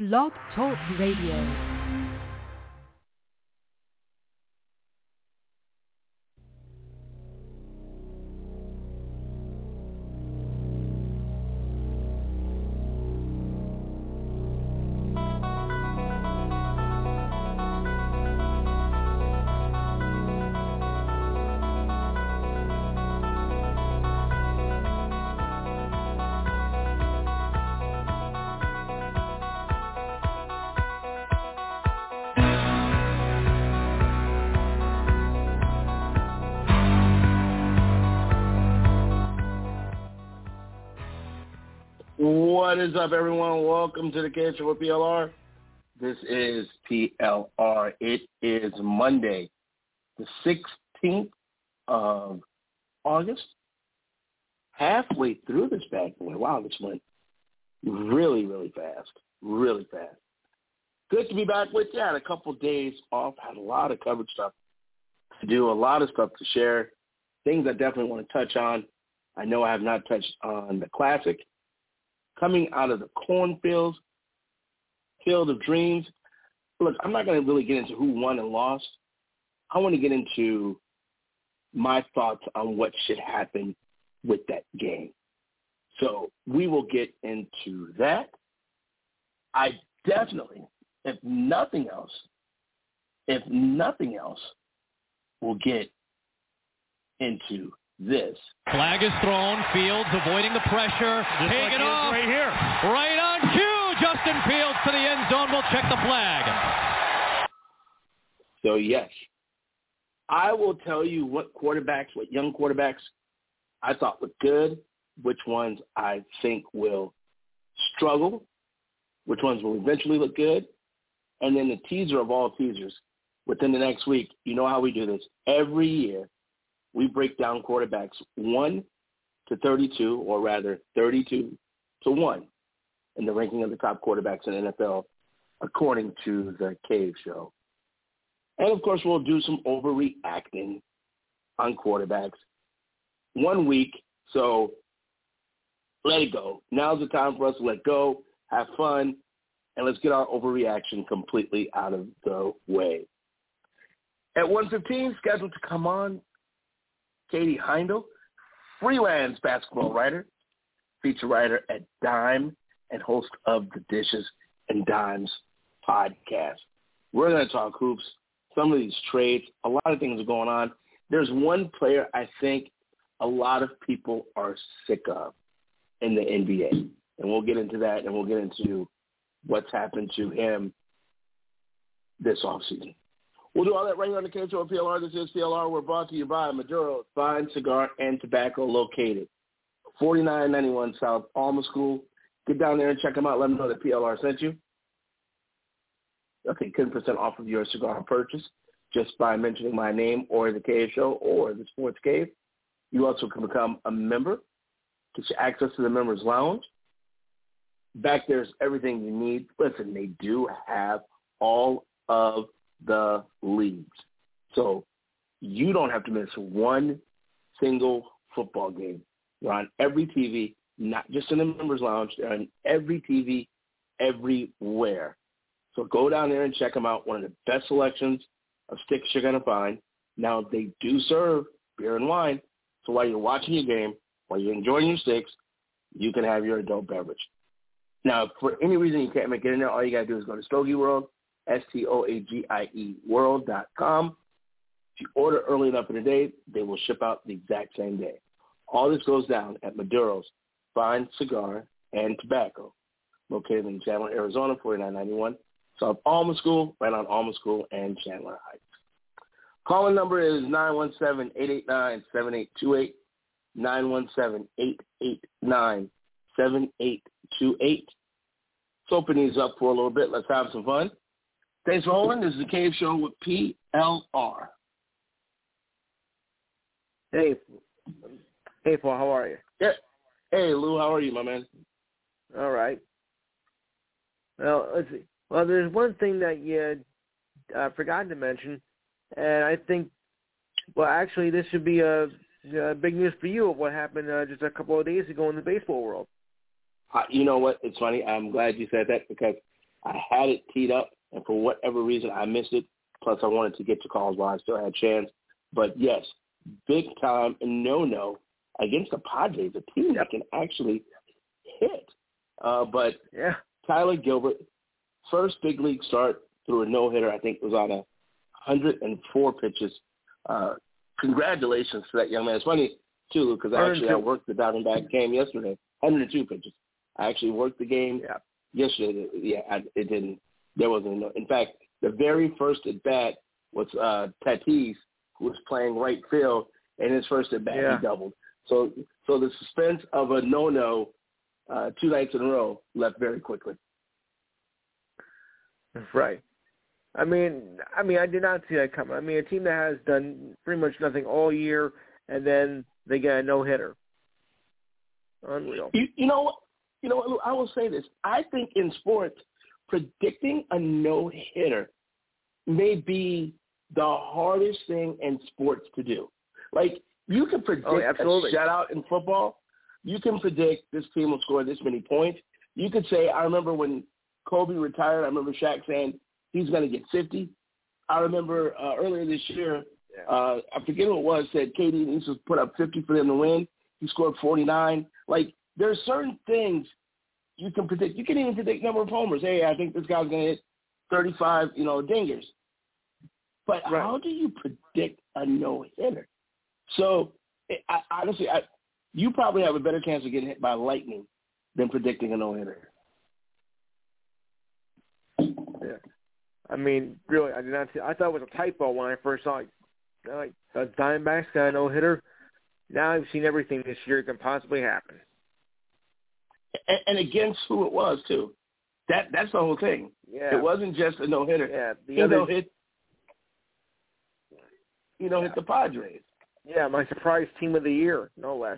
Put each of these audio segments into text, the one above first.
Blog Talk Radio. What is up, everyone? Welcome to the Cage Show with PLR. This is PLR. It is Monday, the 16th of August. Halfway through this bad boy. Wow, this went really, really fast. Really fast. Good to be back with you. I had a couple days off. Had a lot of coverage stuff to do, a lot of stuff to share, things I definitely want to touch on. I know I have not touched on the Classic. Coming out of the cornfields, Field of Dreams. Look, I'm not going to really get into who won and lost. I want to get into my thoughts on what should happen with that game. So we will get into that. I definitely, if nothing else, will get into this. Flag is thrown. Fields avoiding the pressure. Taken off. Right here. Right on cue. Justin Fields to the end zone. We'll check the flag. So, yes, I will tell you what young quarterbacks I thought looked good, which ones I think will struggle, which ones will eventually look good, and then the teaser of all teasers within the next week. You know how we do this. Every year, we break down quarterbacks 1 to 32, or rather 32 to 1 in the ranking of the top quarterbacks in the NFL, according to the Cave Show. And, of course, we'll do some overreacting on quarterbacks. 1 week, so let it go. Now's the time for us to let go, have fun, and let's get our overreaction completely out of the way. At 1:15, scheduled to come on, Katie Heindel, freelance basketball writer, feature writer at Dime, and host of the Dishes and Dimes podcast. We're going to talk hoops, some of these trades, a lot of things are going on. There's one player I think a lot of people are sick of in the NBA, and we'll get into that, and we'll get into what's happened to him this offseason. We'll do all that right here on the Cage Show of PLR. This is PLR. We're brought to you by Maduro's Fine Cigar and Tobacco, located 4991 South Alma School. Get down there and check them out. Let them know that PLR sent you. Okay, 10% off of your cigar purchase just by mentioning my name or the Cave Show or the Sports Cave. You also can become a member, get you access to the members lounge. Back there's everything you need. Listen, they do have all of the leagues. So you don't have to miss one single football game. They're on every TV, not just in the members lounge. They're on every TV, everywhere. So go down there and check them out. One of the best selections of sticks you're going to find. Now, they do serve beer and wine. So while you're watching your game, while you're enjoying your sticks, you can have your adult beverage. Now, if for any reason you can't make it in there, all you got to do is go to Stogie World, STOAGIE world.com. If you order early enough in the day, they will ship out the exact same day. All this goes down at Maduro's Fine Cigar and Tobacco, located in Chandler, Arizona, 4991 South Alma School, right on Alma School and Chandler Heights. Calling number is 917-889-7828, 917-889-7828. Let's open these up for a little bit. Let's have some fun. Thanks for holding. This is the Cave Show with PLR. Hey, Paul, how are you? Yeah. Hey, Lou, how are you, my man? All right. Well, let's see. Well, there's one thing that you forgot to mention, and I think, well, actually, this should be a big news for you of what happened just a couple of days ago in the baseball world. You know what? It's funny. I'm glad you said that because I had it teed up, and for whatever reason, I missed it. Plus, I wanted to get to calls while I still had a chance. But, yes, big time no-no against the Padres, a team that can actually hit. But Tyler Gilbert, first big league start through a no-hitter. I think it was on 104 pitches. Congratulations to that young man. It's funny, too, because I worked the Diamondback game yesterday. 102 pitches. I actually worked the game yesterday. It didn't. There wasn't no. In fact, the very first at bat was Tatis, who was playing right field, and his first at bat he doubled. So the suspense of a no 2 nights in a row left very quickly. Right. I mean, I did not see that coming. I mean, a team that has done pretty much nothing all year, and then they get a no-hitter. Unreal. You know what? I will say this. I think in sports, predicting a no-hitter may be the hardest thing in sports to do. Like, you can predict a shutout in football. You can predict this team will score this many points. You could say, I remember when Kobe retired, I remember Shaq saying he's going to get 50. I remember earlier this year, I forget who it was, said KD needs to put up 50 for them to win. He scored 49. Like, there's certain things you can predict. You can even predict number of homers. Hey, I think this guy's going to hit 35, dingers. But how do you predict a no-hitter? So, honestly, you probably have a better chance of getting hit by lightning than predicting a no-hitter. Yeah. I mean, really, I did not see. I thought it was a typo when I first saw it. Like, the Diamondbacks got a no-hitter. Now I've seen everything this year can possibly happen. And against who it was, too. That's the whole thing. Yeah. It wasn't just a no-hitter. Yeah. Hit the Padres. Yeah, my surprise team of the year, no less.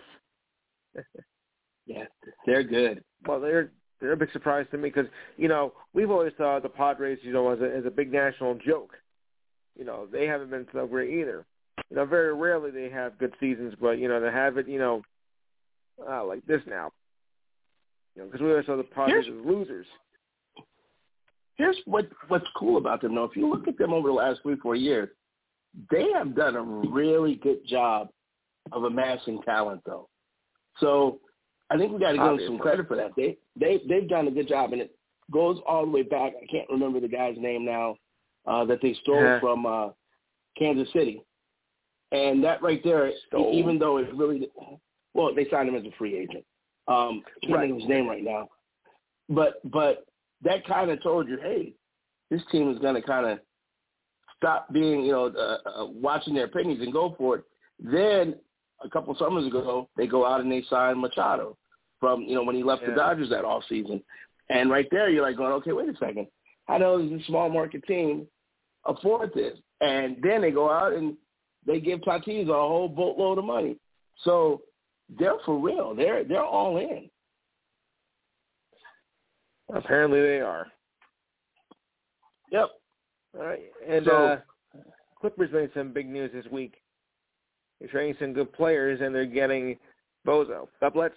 Yeah, they're good. Well, they're a big surprise to me because, we've always thought the Padres, as a big national joke. They haven't been so great either. Very rarely they have good seasons, but, to have it, like this now. Because we always saw the Padres as losers. Here's what's cool about them, though. If you look at them over the last 3-4 years, they have done a really good job of amassing talent, though. So I think we got to give them some credit for that. They've done a good job, and it goes all the way back. I can't remember the guy's name now that they stole from Kansas City. And that right there, even though it really – well, they signed him as a free agent. Can't think of his name right now. But that kind of told you, hey, this team is going to kind of stop being, watching their pennies and go for it. Then a couple summers ago, they go out and they sign Machado from, when he left the Dodgers that offseason. And right there, you're like going, okay, wait a second. How does this small market team afford this? And then they go out and they give Tatis a whole boatload of money. So they're for real. They're all in. Apparently they are. Yep. All right. And Clippers made some big news this week. They're trading some good players, and they're getting Bledsoe.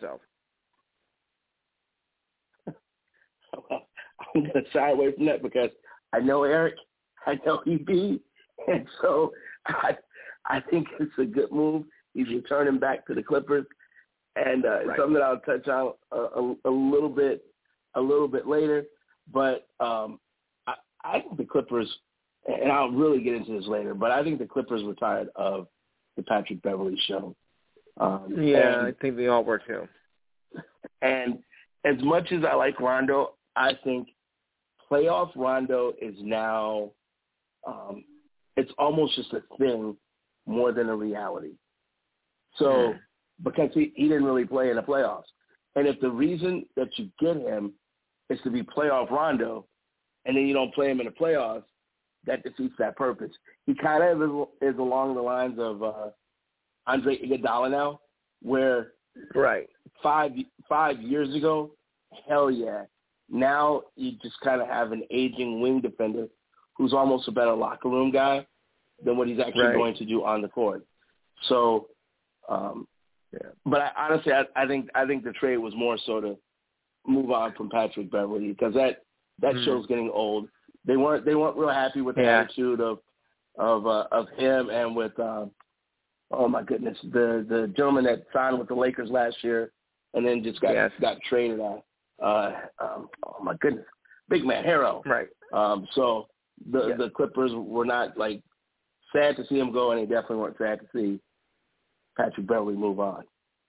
I'm going to shy away from that because I know Eric, I know EB, and so I think it's a good move. He's returning back to the Clippers, and something that I'll touch on a little bit later. But I think the Clippers, and I'll really get into this later, but I think the Clippers were tired of the Patrick Beverley show. I think they all were too. And as much as I like Rondo, I think playoff Rondo is now it's almost just a thing more than a reality. So because he didn't really play in the playoffs. And if the reason that you get him is to be playoff Rondo and then you don't play him in the playoffs, that defeats that purpose. He kind of is along the lines of Andre Iguodala now, where 5 years ago, hell yeah. Now you just kind of have an aging wing defender who's almost a better locker room guy than what he's actually going to do on the court. So, but honestly, I think the trade was more so to move on from Patrick Beverley because that show's getting old. They weren't real happy with the attitude of him and with oh my goodness, the gentleman that signed with the Lakers last year and then just got traded on. Oh my goodness, big man Harrell. Right. So the Clippers were not like sad to see him go, and they definitely weren't sad to see Patrick Beverley move on.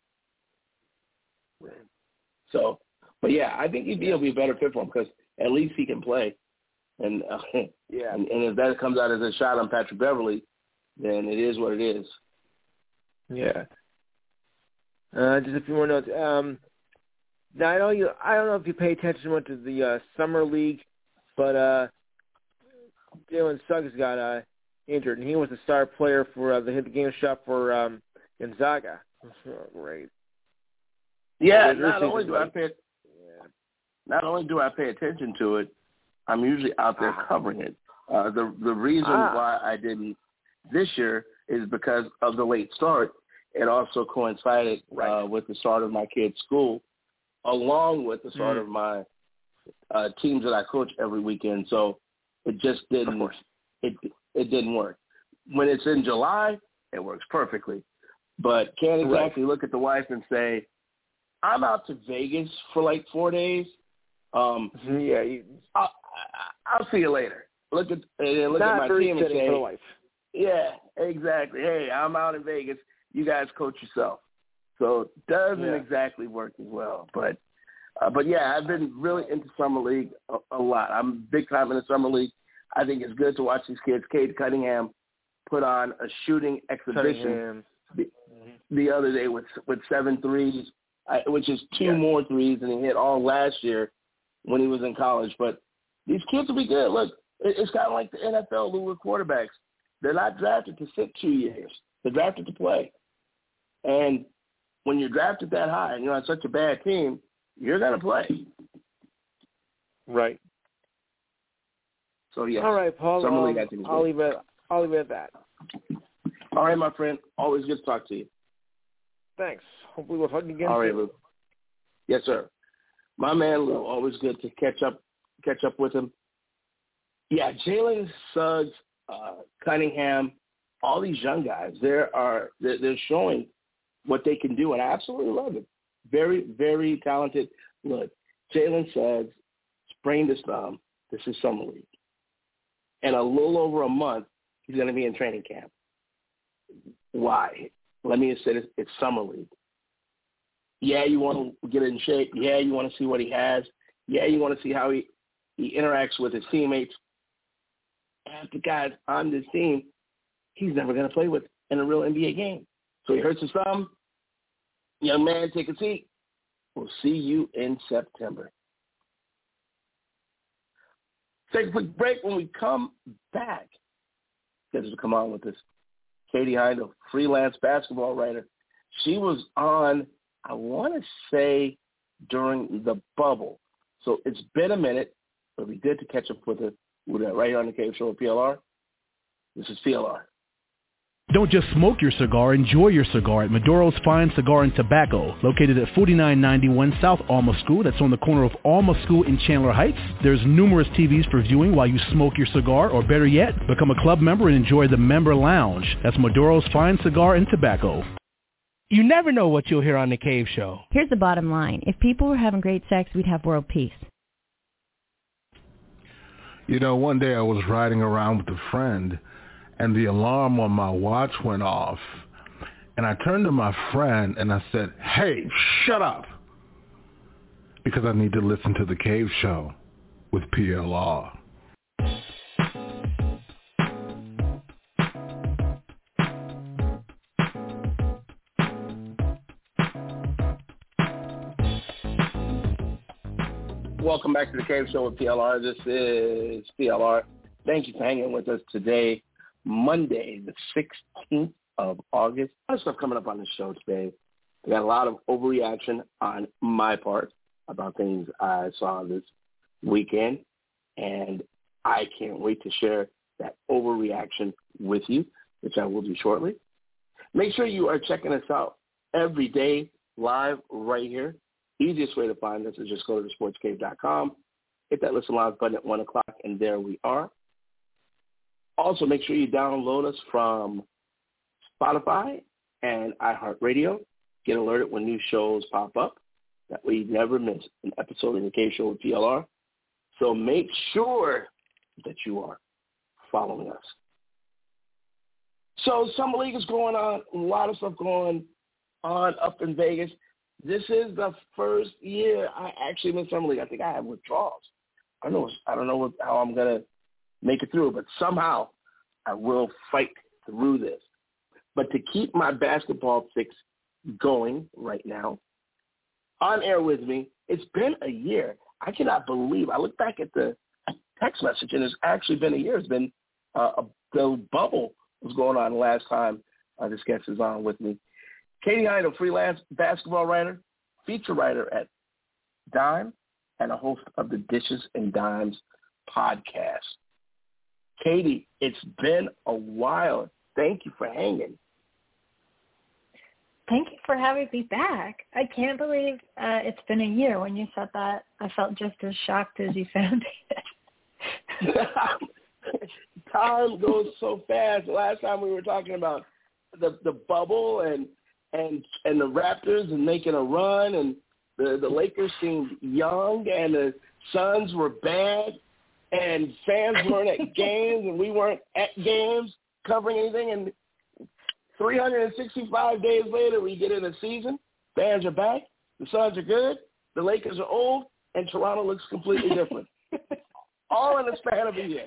So, but yeah, I think he'll be a better fit for him because at least he can play. And and if that comes out as a shot on Patrick Beverley, then it is what it is. Yeah. Just a few more notes. Now I don't know if you pay attention much to the summer league, but Jalen Suggs got injured, and he was the star player for the hit the game shot for Gonzaga. Great. Yeah. Not only do I pay attention to it, I'm usually out there covering it. The reason why I didn't this year is because of the late start. It also coincided with the start of my kid's school, along with the start of my teams that I coach every weekend. So it just didn't. It didn't work. When it's in July, it works perfectly. But can't exactly look at the wife and say, "I'm out to Vegas for like 4 days." I'll see you later. Look at my team and say, "Yeah, exactly. Hey, I'm out in Vegas. You guys coach yourself." So it doesn't exactly work as well. But yeah, I've been really into Summer League a lot. I'm big time in the Summer League. I think it's good to watch these kids. Cade Cunningham put on a shooting exhibition the other day with 7 threes, which is 2 more threes than he hit all last year when he was in college. But these kids will be good. Look, it's kind of like the NFL with quarterbacks. They're not drafted to sit 2 years. They're drafted to play. And when you're drafted that high and you're on such a bad team, you're going to play. Right. So, yeah. All right, Paul. I'll leave it at that. All right, my friend. Always good to talk to you. Thanks. Hopefully we'll talk again All right, soon. Lou. Yes, sir. My man, Lou. Always good to catch up with him. Yeah, Jalen Suggs, Cunningham, all these young guys, they're showing what they can do, and I absolutely love it. Very, very talented. Look, Jalen Suggs sprained his thumb. This is Summer League. In a little over a month, he's going to be in training camp. Why? Let me just say this. It's Summer League. Yeah, you want to get in shape. Yeah, you want to see what he has. Yeah, you want to see how he interacts with his teammates. Half the guys on this team, he's never going to play with in a real NBA game. So he hurts his thumb. Young man, take a seat. We'll see you in September. Take a quick break. When we come back, scheduled to come on with us, Katie Hind, a freelance basketball writer. She was on, I want to say, during the bubble. So it's been a minute, but we did to catch up with her. We're right here on the Cave Show with PLR. This is PLR. Don't just smoke your cigar, enjoy your cigar at Maduro's Fine Cigar and Tobacco, located at 4991 South Alma School. That's on the corner of Alma School in Chandler Heights. There's numerous TVs for viewing while you smoke your cigar, or better yet, become a club member and enjoy the member lounge. That's Maduro's Fine Cigar and Tobacco. You never know what you'll hear on The Cave Show. Here's the bottom line. If people were having great sex, we'd have world peace. You know, one day I was riding around with a friend, and the alarm on my watch went off. And I turned to my friend and I said, "Hey, shut up," because I need to listen to The Cave Show with PLR. Welcome back to The Cave Show with PLR. This is PLR. Thank you for hanging with us today, Monday, the 16th of August. A lot of stuff coming up on the show today. We got a lot of overreaction on my part about things I saw this weekend, and I can't wait to share that overreaction with you, which I will do shortly. Make sure you are checking us out every day live right here. Easiest way to find us is just go to thesportscave.com. hit that Listen Live button at 1 o'clock, and there we are. Also, make sure you download us from Spotify and iHeartRadio. Get alerted when new shows pop up. That way you never miss an episode of the K Show with TLR. So make sure that you are following us. So Summer League is going on. A lot of stuff going on up in Vegas. This is the first year I actually been Summer League. I think I have withdrawals. I don't know how I'm going to make it through, but somehow I will fight through this. But to keep my basketball fix going right now, on air with me, it's been a year. I cannot believe. I look back at the text message, and it's actually been a year. It's been the bubble was going on last time this guest is on with me. Katie Hine, a freelance basketball writer, feature writer at Dime, and a host of the Dishes and Dimes podcast. Katie, it's been a while. Thank you for hanging. Thank you for having me back. I can't believe it's been a year. When you said that, I felt just as shocked as you sounded. Time goes so fast. Last time we were talking about the bubble and the Raptors and making a run, and the Lakers seemed young, and the Suns were bad, and fans weren't at games, and we weren't at games covering anything. And 365 days later, we get in the season. Fans are back. The Suns are good. The Lakers are old, and Toronto looks completely different. All in the span of a year.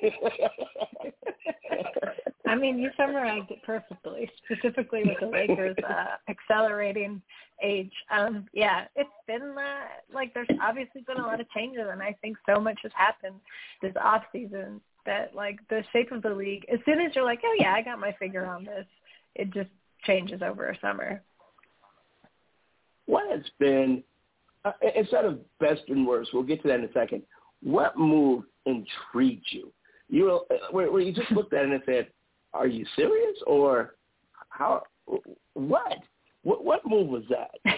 I mean, you summarized it perfectly, specifically with the Lakers accelerating age. Yeah, it's been there's obviously been a lot of changes, and I think so much has happened this off season that the shape of the league, as soon as you're like, oh yeah, I got my finger on this, it just changes over a summer. What has been, instead of best and worst, we'll get to that in a second, what move intrigued you? Where you just looked at it and said, are you serious? Or how? What move was that?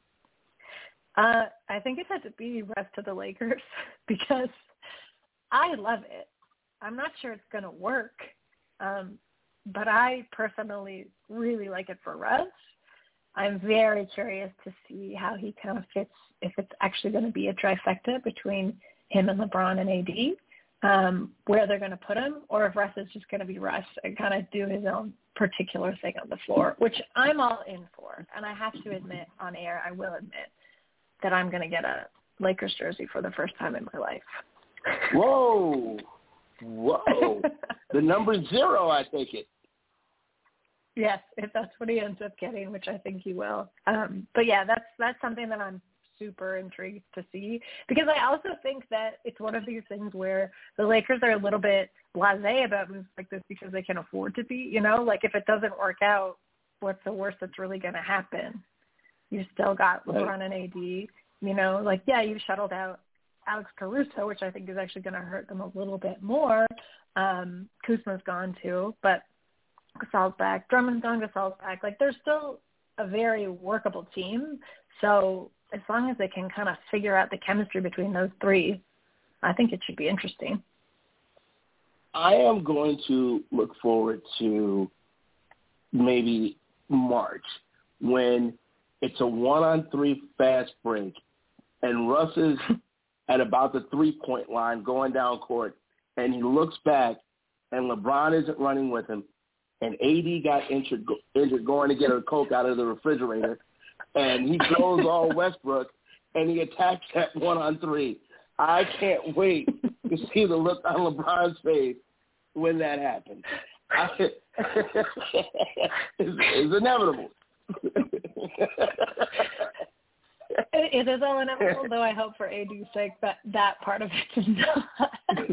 I think it had to be rest to the Lakers because I love it. I'm not sure it's going to work, but I personally really like it for Russ. I'm very curious to see how he kind of fits, if it's actually going to be a trifecta between him and LeBron and AD, where they're going to put him, or if Russ is just going to be Russ and kind of do his own particular thing on the floor, which I'm all in for. And I have to admit on air, I will admit that I'm going to get a Lakers jersey for the first time in my life. Whoa. The number 0, I take it. Yes, if that's what he ends up getting, which I think he will. But yeah, that's something that I'm super intrigued to see, because I also think that it's one of these things where the Lakers are a little bit blasé about moves like this because they can afford to be, if it doesn't work out, what's the worst that's really going to happen? You've still got LeBron and AD, yeah, you've shuttled out Alex Caruso, which I think is actually going to hurt them a little bit more. Kuzma's gone too, but Gasol's back. Drummond's gone, Gasol's back. There's still a very workable team. So as long as they can kind of figure out the chemistry between those three, I think it should be interesting. I am going to look forward to maybe March when it's a 1-on-3 fast break and Russ is at about the 3-point line going down court, and he looks back and LeBron isn't running with him, and AD got injured going to get a Coke out of the refrigerator, and he goes all Westbrook, and he attacks that 1-on-3. I can't wait to see the look on LeBron's face when that happens. It's inevitable. It is all inevitable, though I hope for AD's sake that part of it is not.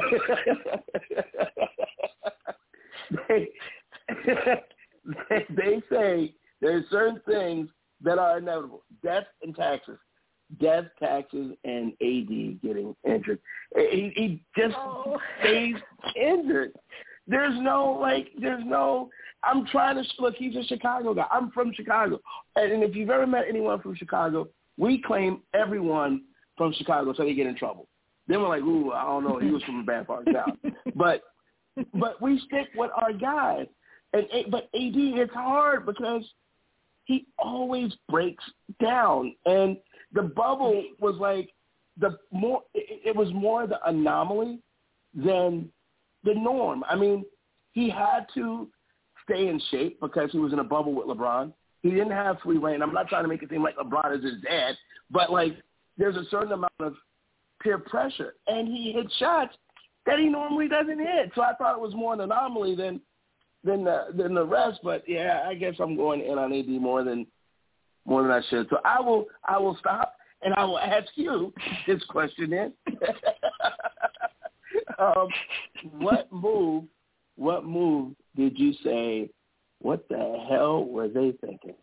They say there's certain things that are inevitable. Death, taxes, and AD getting injured. He just stays injured. There's no, I'm trying to, look, he's a Chicago guy. I'm from Chicago. And if you've ever met anyone from Chicago, we claim everyone from Chicago so they get in trouble. Then we're like, ooh, I don't know. He was from a bad part of town. But we stick with our guys. But AD, it's hard because he always breaks down. And the bubble was like it was more the anomaly than the norm. I mean, he had to stay in shape because he was in a bubble with LeBron. He didn't have free reign. I'm not trying to make it seem like LeBron is his dad, but like there's a certain amount of peer pressure, and he hit shots that he normally doesn't hit. So I thought it was more an anomaly than the rest. But yeah, I guess I'm going in on AD more than I should. So I will stop and I will ask you this question then. What move did you say, what the hell were they thinking?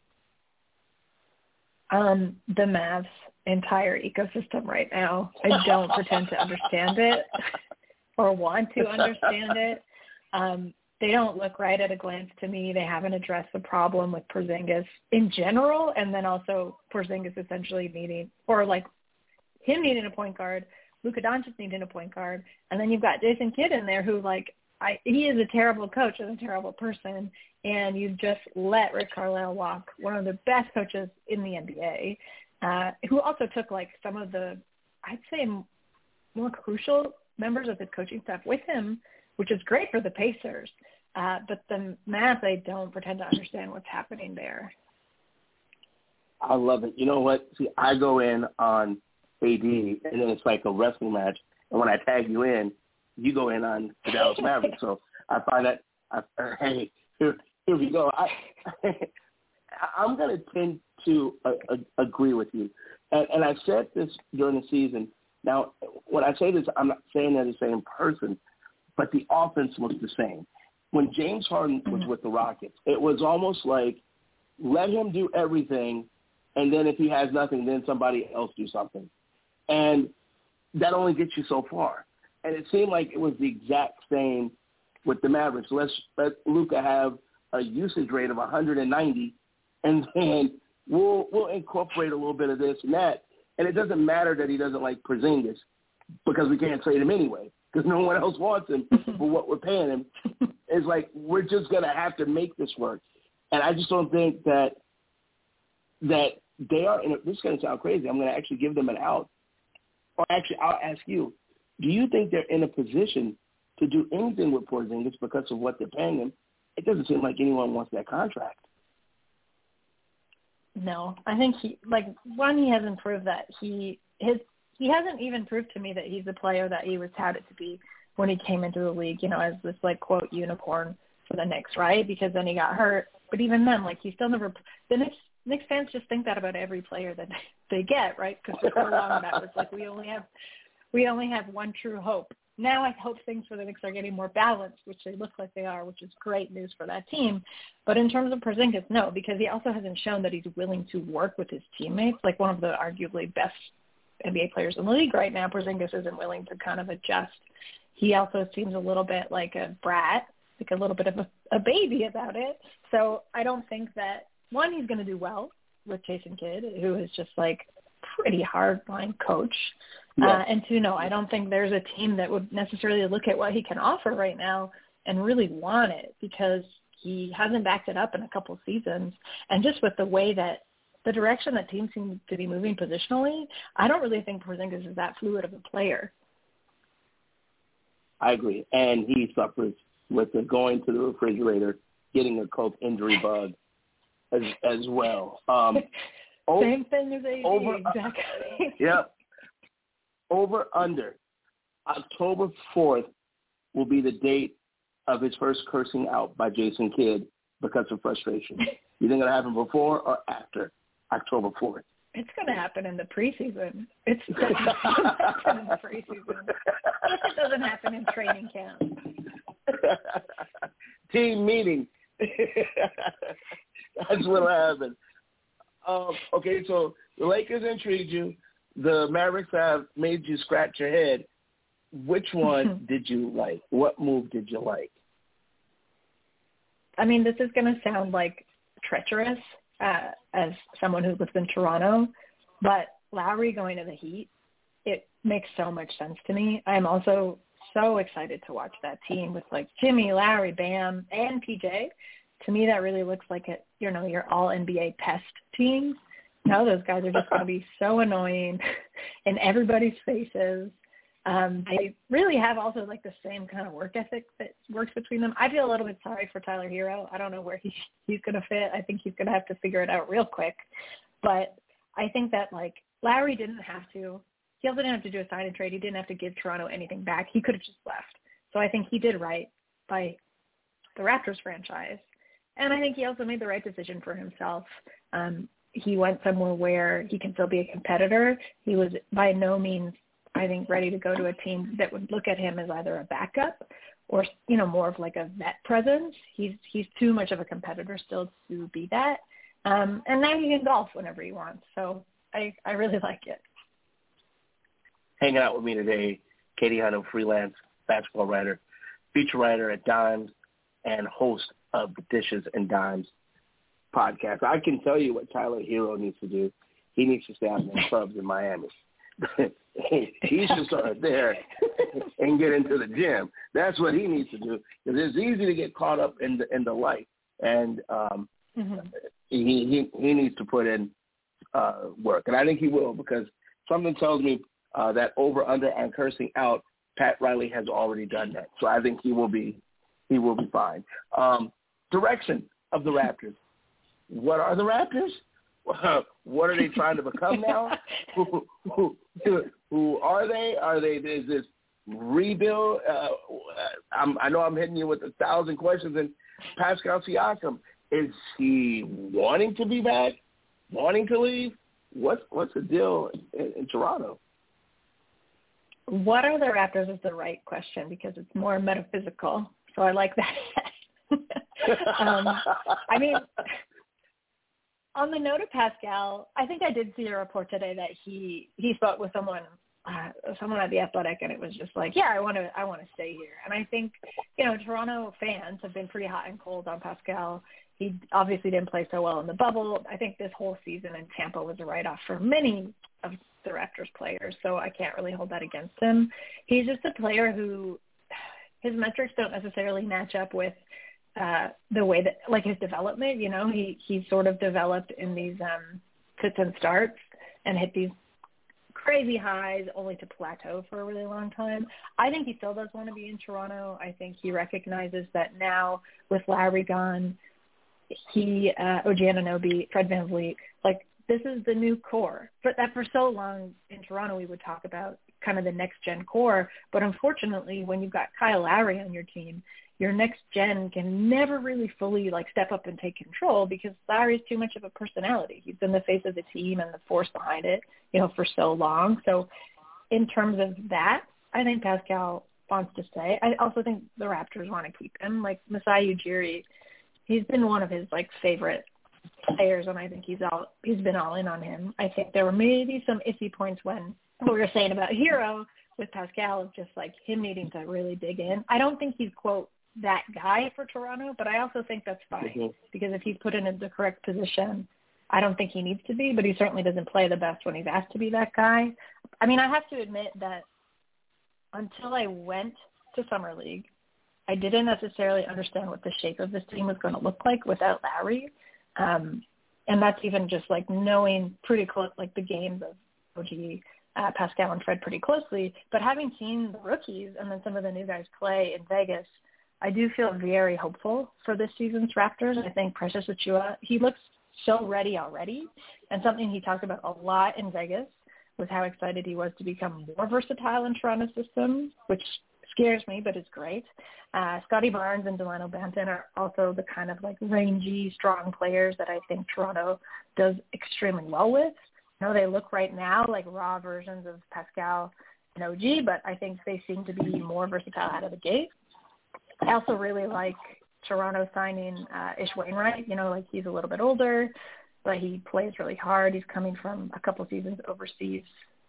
The Mavs entire ecosystem right now. I don't pretend to understand it or want to understand it. They don't look right at a glance to me. They haven't addressed the problem with Porzingis in general, and then also Porzingis essentially needing, or like him needing a point guard, Luka Doncic needing a point guard, and then you've got Jason Kidd in there who he is a terrible coach and a terrible person, and you just let Rick Carlisle walk, one of the best coaches in the NBA, who also took like some of the, I'd say, more crucial members of his coaching staff with him, which is great for the Pacers. But the Mavs, I don't pretend to understand what's happening there. I love it. You know what? See, I go in on AD, and then it's like a wrestling match, and when I tag you in, you go in on the Dallas Mavericks. So I find that, hey, here we go. I'm going to tend to agree with you. And I said this during the season. Now, when I say this, I'm not saying they're the same person, but the offense was the same. When James Harden was with the Rockets, it was almost like let him do everything, and then if he has nothing, then somebody else do something. And that only gets you so far. And it seemed like it was the exact same with the Mavericks. Let Luka have a usage rate of 190, and then we'll incorporate a little bit of this and that. And it doesn't matter that he doesn't like Porzingis because we can't trade him anyway because no one else wants him for what we're paying him. It's like we're just going to have to make this work. And I just don't think that they are – this is going to sound crazy. I'm going to actually give them an out. Or actually, I'll ask you, do you think they're in a position to do anything with Porzingis because of what they're paying him? It doesn't seem like anyone wants that contract. No, I think he hasn't proved that he hasn't even proved to me that he's the player that he was touted to be when he came into the league, as this quote unicorn for the Knicks, right? Because then he got hurt. But even then, he still never – the Knicks fans just think that about every player that they get, right? Because for so long that was we only have one true hope. Now I hope things for the Knicks are getting more balanced, which they look like they are, which is great news for that team. But in terms of Porzingis, no, because he also hasn't shown that he's willing to work with his teammates. Like one of the arguably best NBA players in the league right now, Porzingis isn't willing to kind of adjust. He also seems a little bit like a brat, like a little bit of a baby about it. So I don't think that, one, he's going to do well with Jason Kidd, who is just pretty hard-line coach. Yeah. And two, no, I don't think there's a team that would necessarily look at what he can offer right now and really want it because he hasn't backed it up in a couple of seasons. And just with the way that the direction that teams seem to be moving positionally, I don't really think Porzingis is that fluid of a player. I agree. And he suffers with the going to the refrigerator, getting a coke injury bug as well. Same thing as AD, exactly. Yep. Over under. October 4th will be the date of his first cursing out by Jason Kidd because of frustration. You think it'll happen before or after October 4th? It's going to happen in the preseason. It's going to happen in the preseason. If it doesn't happen in training camp. Team meeting. That's what'll happen. Okay, so the Lakers intrigued you. The Mavericks have made you scratch your head. Which one did you like? What move did you like? I mean, this is going to sound treacherous as someone who lives in Toronto, but Lowry going to the Heat, it makes so much sense to me. I'm also so excited to watch that team with like Jimmy, Larry, Bam, and PJ. To me, that really looks like your all NBA pest team. No, those guys are just going to be so annoying in everybody's faces. They really have also like the same kind of work ethic that works between them. I feel a little bit sorry for Tyler Hero. I don't know where he's going to fit. I think he's going to have to figure it out real quick. But I think that like Larry didn't have to. He also didn't have to do a sign and trade. He didn't have to give Toronto anything back. He could have just left. So I think he did right by the Raptors franchise. And I think he also made the right decision for himself. He went somewhere where he can still be a competitor. He was by no means, I think, ready to go to a team that would look at him as either a backup or, more of like a vet presence. He's too much of a competitor still to be that. And now he can golf whenever he wants. So I really like it. Hanging out with me today, Katie Huno, freelance basketball writer, feature writer at Dimes, and host of the Dishes and Dimes podcast. I can tell you what Tyler Hero needs to do. He needs to stay out in the clubs in Miami. He should start there and get into the gym. That's what he needs to do, because it's easy to get caught up in the light, and he needs to put in work, and I think he will, because something tells me that over/under on cursing out, Pat Riley has already done that. So I think he will be fine. Direction of the Raptors. What are the Raptors? What are they trying to become now? Who are they? Is this rebuild? I know I'm hitting you with 1,000 questions. And Pascal Siakam, is he wanting to be back? Wanting to leave? What's the deal in Toronto? What are the Raptors is the right question, because it's more metaphysical. So I like that. I mean, on the note of Pascal, I think I did see a report today that he spoke with someone at The Athletic, and it was just like, yeah, I want to stay here. And I think, Toronto fans have been pretty hot and cold on Pascal. He obviously didn't play so well in the bubble. I think this whole season in Tampa was a write-off for many of the Raptors players, so I can't really hold that against him. He's just a player who his metrics don't necessarily match up with the way that, like, his development. He sort of developed in these fits and starts and hit these crazy highs only to plateau for a really long time. I think he still does want to be in Toronto. I think he recognizes that now with Lowry gone, OG Anunoby, Fred VanVleet, like, this is the new core. But that for so long in Toronto we would talk about kind of the next-gen core. But unfortunately, when you've got Kyle Lowry on your team, your next gen can never really fully, like, step up and take control, because Lowry's too much of a personality. He's been the face of the team and the force behind it, for so long. So in terms of that, I think Pascal wants to stay. I also think the Raptors want to keep him. Like, Masai Ujiri, he's been one of his, like, favorite players, and I think he's been all in on him. I think there were maybe some iffy points when what we were saying about Hero with Pascal, of just like him needing to really dig in. I don't think he's, quote, that guy for Toronto, but I also think that's fine, because if he's put in the correct position, I don't think he needs to be, but he certainly doesn't play the best when he's asked to be that guy. I mean, I have to admit that until I went to Summer League, I didn't necessarily understand what the shape of this team was going to look like without Lowry. And that's even just like knowing pretty close, like the games of OG, Pascal and Fred pretty closely. But having seen the rookies and then some of the new guys play in Vegas, I do feel very hopeful for this season's Raptors. I think Precious Achiuwa, he looks so ready already. And something he talked about a lot in Vegas was how excited he was to become more versatile in Toronto's system, which scares me, but it's great. Scotty Barnes and Delano Banton are also the kind of like rangy, strong players that I think Toronto does extremely well with. I know they look right now like raw versions of Pascal and OG, but I think they seem to be more versatile out of the gate. I also really like Toronto signing Ish Wainwright. Like, he's a little bit older, but he plays really hard. He's coming from a couple seasons overseas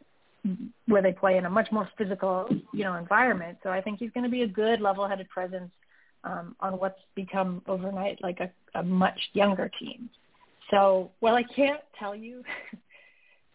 where they play in a much more physical, environment. So I think he's going to be a good level-headed presence on what's become overnight like a much younger team. So, well, I can't tell you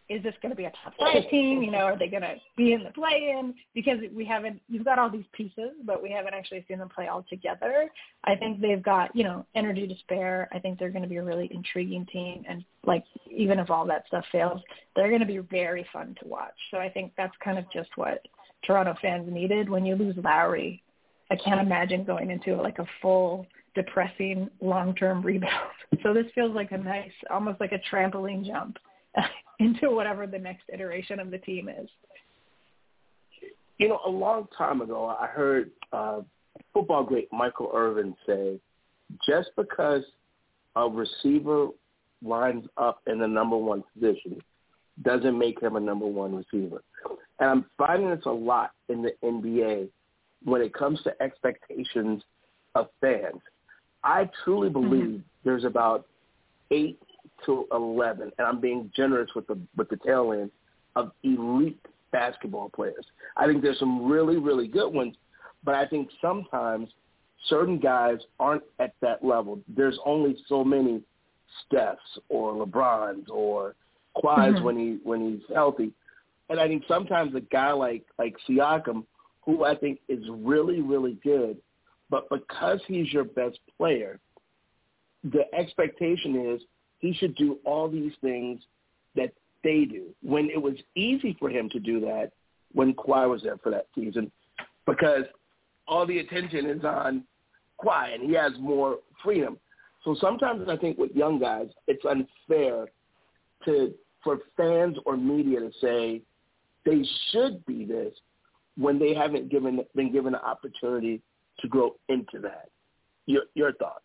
is this going to be a top 5 team? You know, are they going to be in the play-in? Because you've got all these pieces, but we haven't actually seen them play all together. I think they've got, you know, energy to spare. I think they're going to be a really intriguing team. And, like, even if all that stuff fails, they're going to be very fun to watch. So I think that's kind of just what Toronto fans needed. When you lose Lowry, I can't imagine going into, like, a full depressing long-term rebuild. So this feels like a nice, almost like a trampoline jump into whatever the next iteration of the team is. You know, a long time ago, I heard football great Michael Irvin say, just because a receiver lines up in the number one position doesn't make him a number one receiver. And I'm finding this a lot in the NBA when it comes to expectations of fans. I truly believe there's about 8 to 11, and I'm being generous with the tail end, of elite basketball players. I think there's some really, really good ones, but I think sometimes certain guys aren't at that level. There's only so many Stephs or LeBrons or Kawhis when he's healthy. And I think sometimes a guy like Siakam, who I think is really, really good, but because he's your best player, the expectation is he should do all these things that they do. When it was easy for him to do that when Kawhi was there for that season, because all the attention is on Kawhi and he has more freedom. So sometimes I think with young guys, it's unfair for fans or media to say they should be this when they haven't been given the opportunity to grow into that. Your thoughts?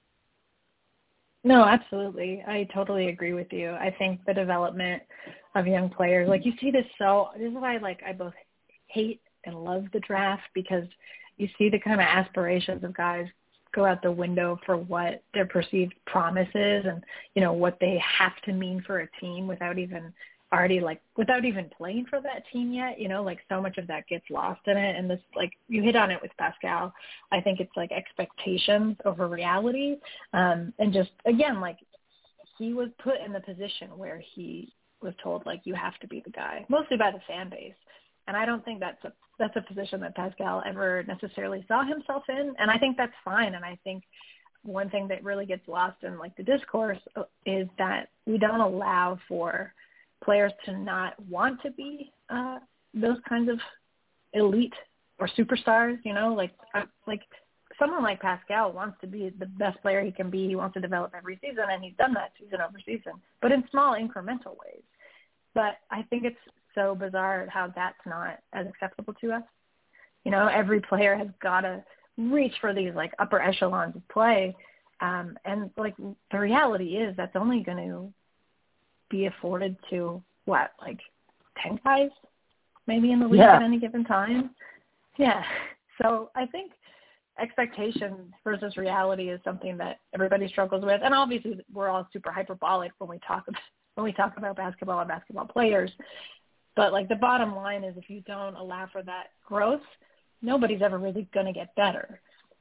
No, absolutely. I totally agree with you. I think the development of young players, like you see this is why I both hate and love the draft, because you see the kind of aspirations of guys go out the window for what their perceived promise is and, you know, what they have to mean for a team without even playing for that team yet, you know, like so much of that gets lost in it. And this, like you hit on it with Pascal, I think it's like expectations over reality. And just, again, like he was put in the position where he was told, like, you have to be the guy, mostly by the fan base. And I don't think that's a position that Pascal ever necessarily saw himself in. And I think that's fine. And I think one thing that really gets lost in like the discourse is that we don't allow for players to not want to be those kinds of elite or superstars, you know, like someone like Pascal wants to be the best player he can be. He wants to develop every season, and he's done that season over season, but in small incremental ways. But I think it's so bizarre how that's not as acceptable to us. You know, every player has got to reach for these like upper echelons of play. And like the reality is that's only going to be afforded to what, like 10 guys maybe in the league at any given time. Yeah. So I think expectation versus reality is something that everybody struggles with. And obviously we're all super hyperbolic when we talk about basketball and basketball players. But like the bottom line is if you don't allow for that growth, nobody's ever really going to get better.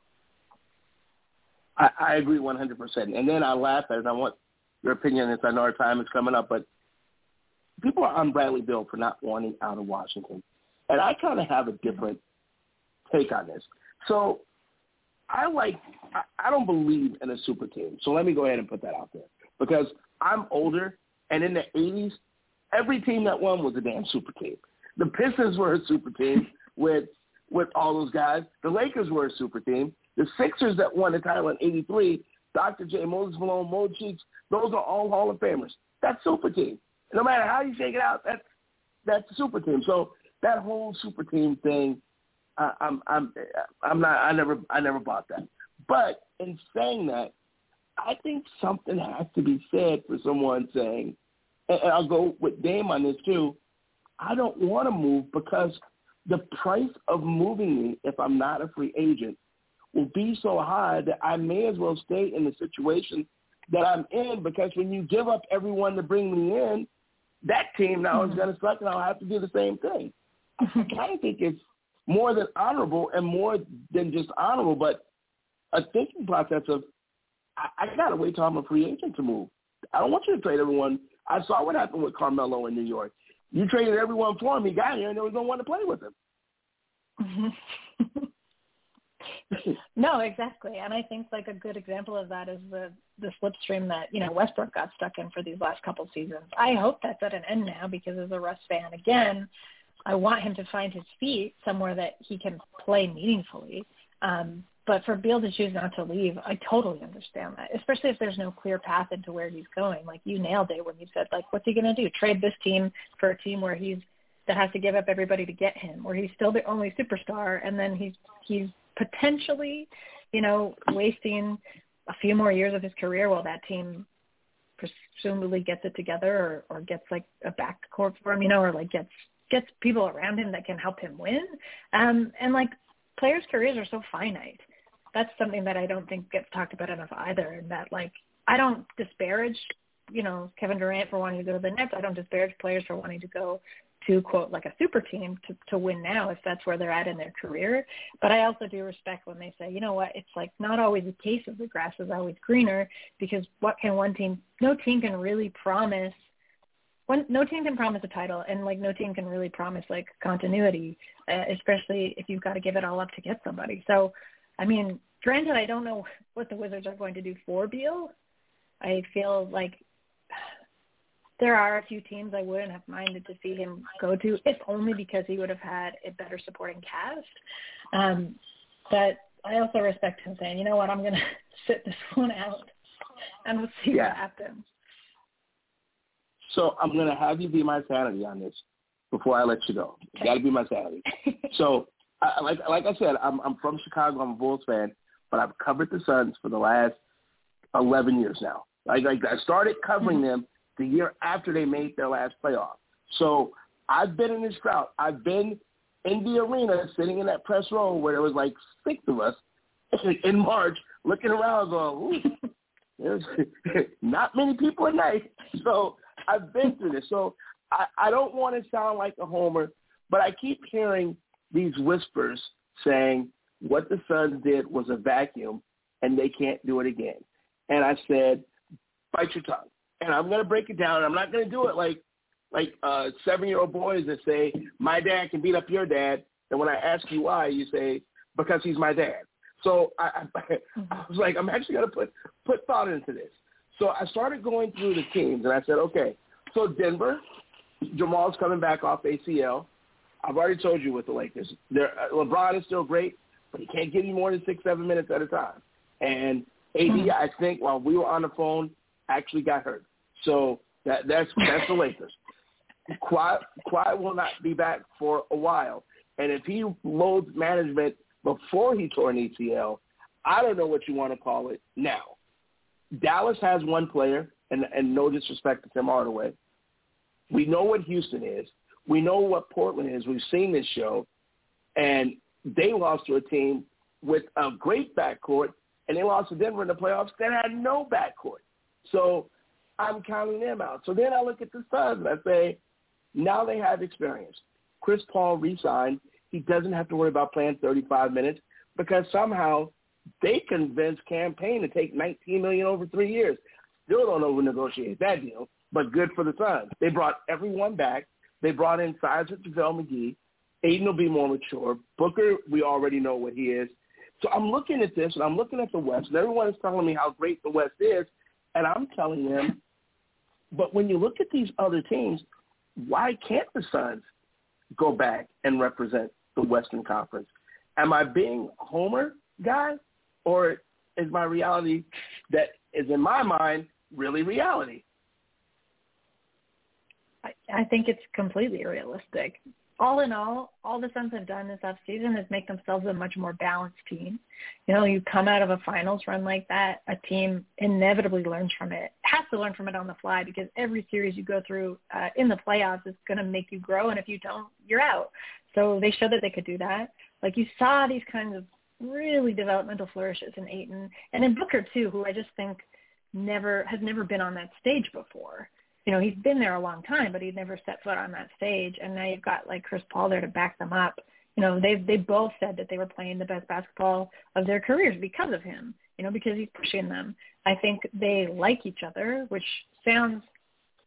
I agree 100%. And then I laugh at it. I want your opinion on this. I know our time is coming up, but people are on Bradley Beal for not wanting out of Washington. And I kind of have a different take on this. So I don't believe in a super team. So let me go ahead and put that out there because I'm older, and in the 80s, every team that won was a damn super team. The Pistons were a super team with all those guys. The Lakers were a super team. The Sixers that won the title in 83, Dr. J, Moses Malone, Mo Cheeks, those are all Hall of Famers. That's super team. No matter how you shake it out, that's a super team. So that whole super team thing, I never bought that. But in saying that, I think something has to be said for someone saying, and I'll go with Dame on this too, I don't want to move because the price of moving me if I'm not a free agent will be so high that I may as well stay in the situation that I'm in, because when you give up everyone to bring me in, that team now is going to suck and I'll have to do the same thing. I kind of think it's more than honorable and more than just honorable, but a thinking process of I got to wait till I'm a free agent to move. I don't want you to trade everyone. I saw what happened with Carmelo in New York. You traded everyone for him. He got here, and there was no one to play with him. No, exactly. And I think like a good example of that is the slipstream that, Westbrook got stuck in for these last couple seasons. I hope that's at an end now because as a Russ fan, again, I want him to find his feet somewhere that he can play meaningfully. But for Beal to choose not to leave, I totally understand that, especially if there's no clear path into where he's going. Like you nailed it when you said, like, what's he going to do? Trade this team for a team where that has to give up everybody to get him, where he's still the only superstar, and then he's potentially, wasting a few more years of his career while that team presumably gets it together or gets like a backcourt for him, or like gets people around him that can help him win. And like players' careers are so finite. That's something that I don't think gets talked about enough either. And that like, I don't disparage, Kevin Durant for wanting to go to the Nets. I don't disparage players for wanting to go to, quote, like a super team to win now if that's where they're at in their career. But I also do respect when they say, you know what, it's like not always the case of the grass is always greener, because what can no team can really promise. No team can promise a title, and like no team can really promise like continuity, especially if you've got to give it all up to get somebody. So, I mean, granted, I don't know what the Wizards are going to do for Beal. I feel like there are a few teams I wouldn't have minded to see him go to, if only because he would have had a better supporting cast. But I also respect him saying, you know what, I'm going to sit this one out and we'll see what happens. So I'm going to have you be my sanity on this before I let you go. You got to be my sanity. So, like I said, I'm from Chicago. I'm a Bulls fan, but I've covered the Suns for the last 11 years now. I started covering them the year after they made their last playoff. So I've been in this drought. I've been in the arena sitting in that press row where there was like 6 of us in March looking around going, ooh, there's not many people at night. So I've been through this. So I don't want to sound like a homer, but I keep hearing these whispers saying what the Suns did was a vacuum and they can't do it again. And I said, bite your tongue. And I'm going to break it down. I'm not going to do it like 7-year-old boys that say, my dad can beat up your dad. And when I ask you why, you say, because he's my dad. So I was like, I'm actually going to put thought into this. So I started going through the teams, and I said, okay, so Denver, Jamal's coming back off ACL. I've already told you with the Lakers. LeBron is still great, but he can't give you more than 6-7 minutes at a time. And AD, I think, while we were on the phone, actually got hurt. So that's the Lakers. Kawhi will not be back for a while. And if he loads management before he tore an ACL, I don't know what you want to call it now. Dallas has one player, and no disrespect to Tim Hardaway. We know what Houston is. We know what Portland is. We've seen this show. And they lost to a team with a great backcourt, and they lost to Denver in the playoffs that had no backcourt. So I'm counting them out. So then I look at the Suns, and I say, now they have experience. Chris Paul re-signed. He doesn't have to worry about playing 35 minutes because somehow they convinced Cam Payne to take $19 million over 3 years. Still don't over-negotiate that deal, but good for the Suns. They brought everyone back. They brought in Sizer JaVale McGee. Aiden will be more mature. Booker, we already know what he is. So I'm looking at this, and I'm looking at the West, and everyone is telling me how great the West is, and I'm telling them, but when you look at these other teams, why can't the Suns go back and represent the Western Conference? Am I being a homer guy, or is my reality that is in my mind really reality? I think it's completely realistic. All in all the Suns have done this offseason is make themselves a much more balanced team. You know, you come out of a finals run like that, a team inevitably learns from it, has to learn from it on the fly because every series you go through in the playoffs is going to make you grow, and if you don't, you're out. So they showed that they could do that. Like you saw these kinds of really developmental flourishes in Ayton and in Booker too, who I just think has never been on that stage before. You know, he's been there a long time, but he'd never set foot on that stage. And now you've got like Chris Paul there to back them up. You know, they both said that they were playing the best basketball of their careers because of him, you know, because he's pushing them. I think they like each other, which sounds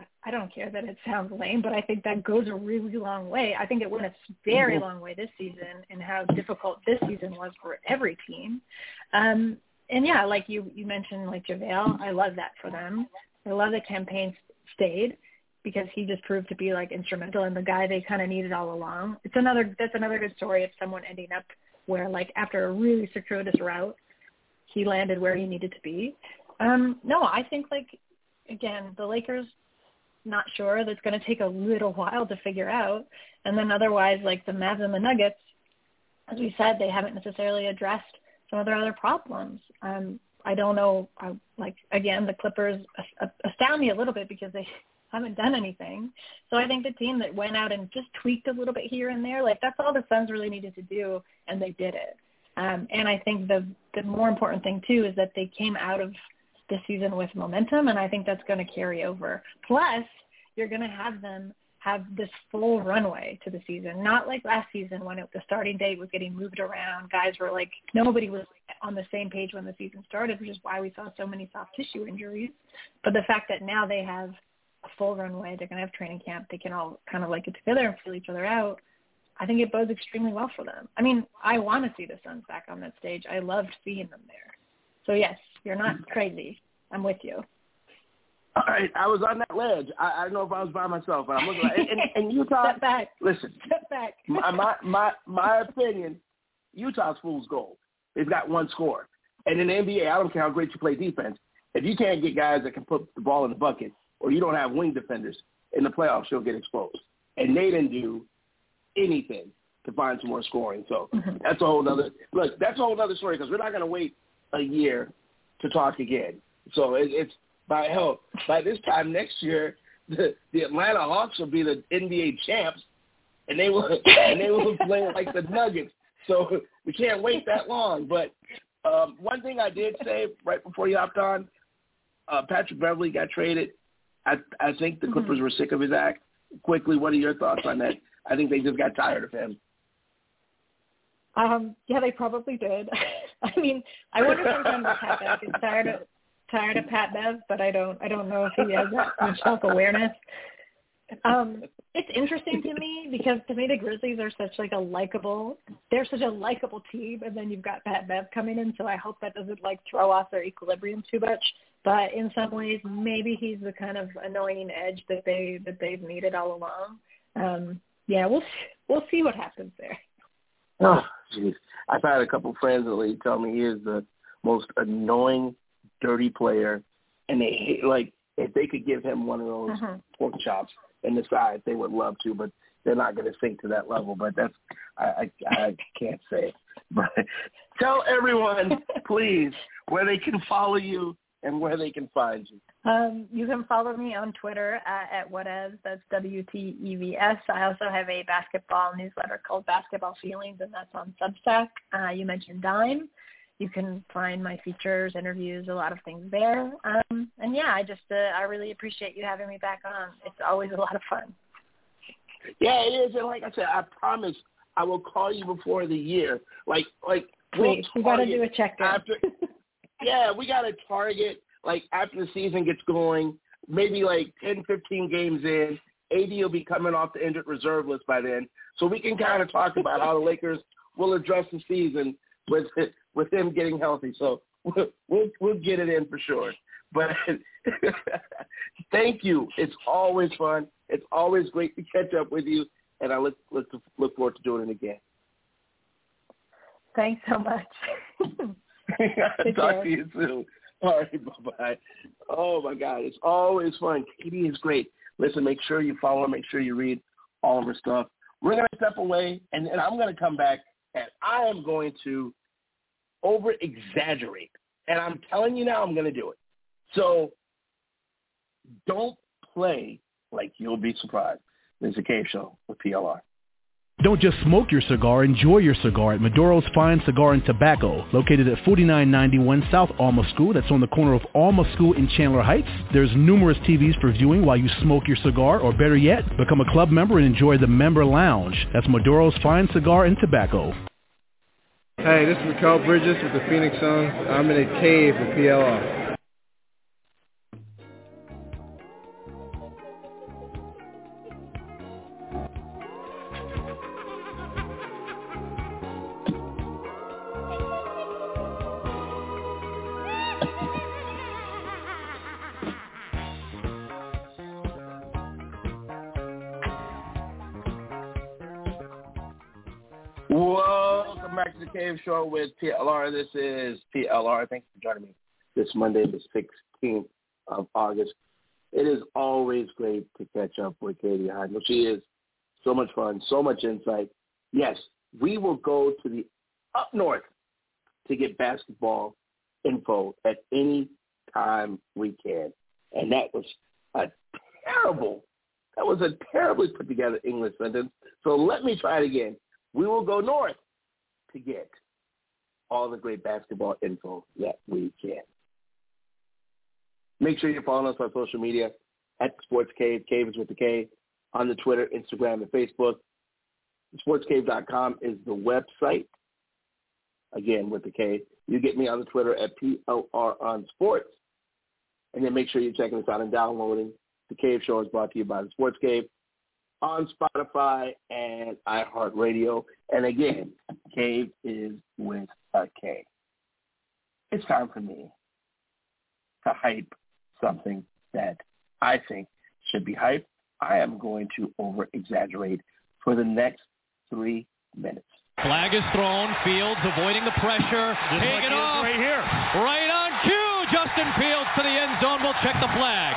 I don't care that it sounds lame, but I think that goes a really long way. I think it went a very long way this season and how difficult this season was for every team. And yeah, like you mentioned, like JaVale, I love that for them. I love that Campaign stayed because he just proved to be like instrumental and the guy they kind of needed all along. That's another good story of someone ending up where like after a really circuitous route, he landed where he needed to be. No, I think like, again, the Lakers, not sure. That's going to take a little while to figure out. And then otherwise, like the Mavs and the Nuggets, as we said, they haven't necessarily addressed some of their other problems. I don't know. Again, the Clippers astound me a little bit because they haven't done anything. So I think the team that went out and just tweaked a little bit here and there, like that's all the Suns really needed to do, and they did it. And I think the more important thing, too, is that they came out of this season with momentum, and I think that's going to carry over. Plus, you're going to have them have this full runway to the season, not like last season when the starting date was getting moved around. Guys were like, nobody was on the same page when the season started, which is why we saw so many soft tissue injuries. But the fact that now they have a full runway, they're going to have training camp, they can all kind of like get together and feel each other out, I think it bodes extremely well for them. I mean, I want to see the Suns back on that stage. I loved seeing them there. So, yes, you're not crazy. I'm with you. All right, I was on that ledge. I don't know if I was by myself, but I'm looking like, and Utah. Step back. Listen. Step back. my opinion, Utah's fool's gold. They've got one score. And in the NBA, I don't care how great you play defense. If you can't get guys that can put the ball in the bucket or you don't have wing defenders in the playoffs, you'll get exposed. And they didn't do anything to find some more scoring. So that's a whole other – look, that's a whole other story because we're not going to wait a year to talk again. So it's by this time next year, the Atlanta Hawks will be the NBA champs, and they will play like the Nuggets. So we can't wait that long. But one thing I did say right before you hopped on, Patrick Beverley got traded. I think the Clippers were sick of his act. Quickly, what are your thoughts on that? I think they just got tired of him. Yeah, they probably did. I mean, I wonder sometimes if Pat Bev is tired of Pat Bev, but I don't know if he has that much self-awareness. It's interesting to me because to me the Grizzlies are such a likable team, and then you've got Pat Bev coming in, so I hope that doesn't throw off their equilibrium too much. But in some ways, maybe he's the kind of annoying edge that they've needed all along. Yeah, we'll see what happens there. Oh, jeez. I've had a couple friends lately tell me he is the most annoying, dirty player, and they hate, if they could give him one of those pork chops in the side, they would love to, but they're not going to sink to that level. But that's I can't say it. But tell everyone, please, where they can follow you and where they can find you. You can follow me on Twitter at Whatevs. That's WTEVS. I also have a basketball newsletter called Basketball Feelings, and that's on Substack. You mentioned Dime. You can find my features, interviews, a lot of things there. And yeah, I really appreciate you having me back on. It's always a lot of fun. Yeah, it is. And like I said, I promise I will call you before the year. Please, we got to do a check-in. Yeah, we got to target, after the season gets going, maybe 10, 15 games in. AD will be coming off the injured reserve list by then. So we can kind of talk about how the Lakers will address the season with them getting healthy. So we'll get it in for sure. But thank you. It's always fun. It's always great to catch up with you, and I look forward to doing it again. Thanks so much. Talk to you soon. All right, bye-bye. Oh, my God. It's always fun. Katie is great. Listen, make sure you follow her. Make sure you read all of her stuff. We're going to step away, and I'm going to come back, and I am going to over-exaggerate. And I'm telling you now I'm going to do it. So don't play like you'll be surprised. This is a Cave Show with PLR. Don't just smoke your cigar, enjoy your cigar at Maduro's Fine Cigar and Tobacco, located at 4991 South Alma School. That's on the corner of Alma School in Chandler Heights. There's numerous TVs for viewing while you smoke your cigar, or better yet, become a club member and enjoy the member lounge. That's Maduro's Fine Cigar and Tobacco. Hey, this is Mikal Bridges with the Phoenix Suns. I'm in a cave with PLR. back to the Cave Show with PLR. This is PLR. Thanks for joining me this Monday, the 16th of August. It is always great to catch up with Katie Heidel. She is so much fun, so much insight. Yes, we will go to the up north to get basketball info at any time we can. And that was a terribly put together English sentence. So let me try it again. We will go north to get all the great basketball info that we can. Make sure you're following us on social media at Sports Cave. Cave is with the K on the Twitter, Instagram, and Facebook. SportsCave.com is the website. Again, with the K. You get me on the Twitter at PLR on Sports. And then make sure you're checking us out and downloading. The Cave Show is brought to you by the Sports Cave on Spotify and iHeartRadio. And again, Cave is with a K. It's time for me to hype something that I think should be hyped. I am going to over-exaggerate for the next 3 minutes. Flag is thrown. Fields avoiding the pressure. Take it off. Right here. Right on cue. Justin Fields to the end zone. We'll check the flag.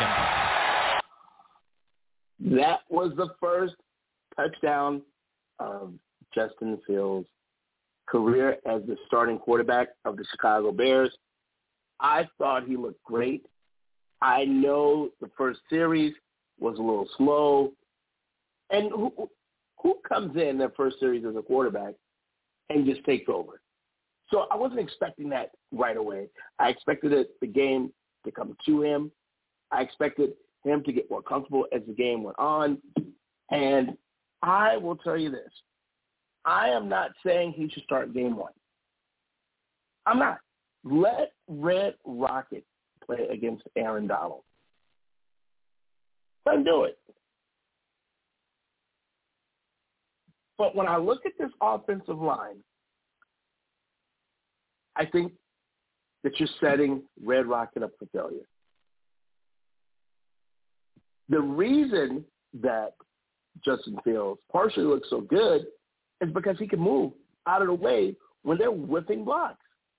That was the first touchdown of Justin Fields' career as the starting quarterback of the Chicago Bears. I thought he looked great. I know the first series was a little slow. And who comes in their first series as a quarterback and just takes over? So I wasn't expecting that right away. I expected the game to come to him. I expected him to get more comfortable as the game went on. And I will tell you this. I am not saying he should start game one. I'm not. Let Red Rocket play against Aaron Donald. Let him do it. But when I look at this offensive line, I think that you're setting Red Rocket up for failure. The reason that Justin Fields partially looks so good is because he can move out of the way when they're whipping blocks.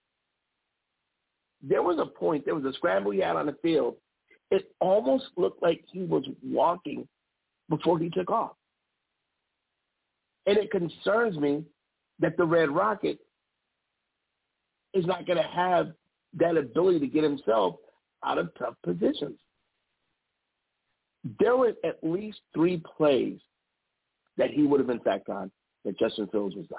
There was a point, there was a scramble he had on the field. It almost looked like he was walking before he took off. And it concerns me that the Red Rocket is not going to have that ability to get himself out of tough positions. There were at least 3 plays that he would have been sacked on that Justin Fields was not.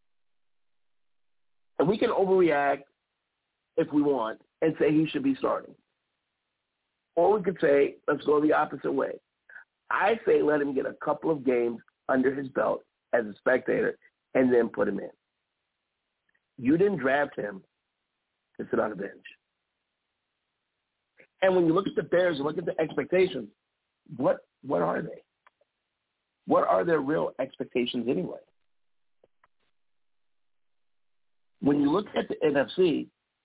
And we can overreact if we want and say he should be starting. Or we could say, let's go the opposite way. I say let him get a couple of games under his belt as a spectator and then put him in. You didn't draft him to sit on the bench. And when you look at the Bears and look at the expectations, what are they? What are their real expectations anyway? When you look at the NFC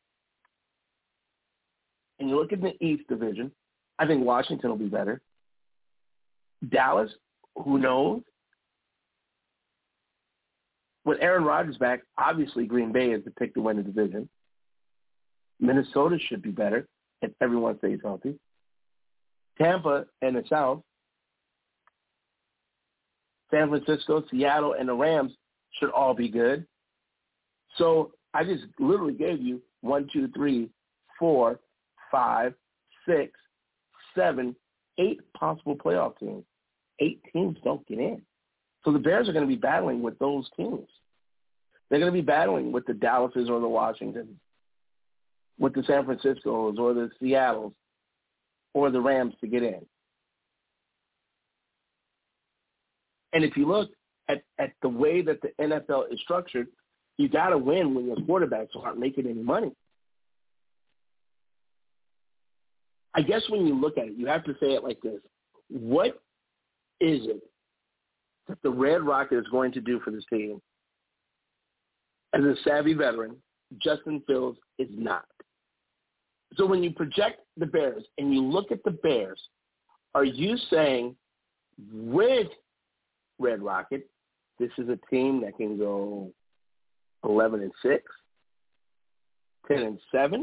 and you look at the East Division, I think Washington will be better. Dallas, who knows? With Aaron Rodgers back, obviously Green Bay is the pick to win the division. Minnesota should be better if everyone stays healthy. Tampa and the South, San Francisco, Seattle, and the Rams should all be good. So I just literally gave you 1, 2, 3, 4, 5, 6, 7, 8 possible playoff teams. 8 teams don't get in. So the Bears are going to be battling with those teams. They're going to be battling with the Dallases or the Washingtons, with the San Franciscos or the Seattles or the Rams to get in. And if you look at the way that the NFL is structured, you got to win when your quarterbacks aren't making any money. I guess when you look at it, you have to say it like this. What is it that the Red Rocket is going to do for this team? As a savvy veteran, Justin Fields is not. So when you project the Bears and you look at the Bears, are you saying with Red Rocket, this is a team that can go 11-6, 10-7.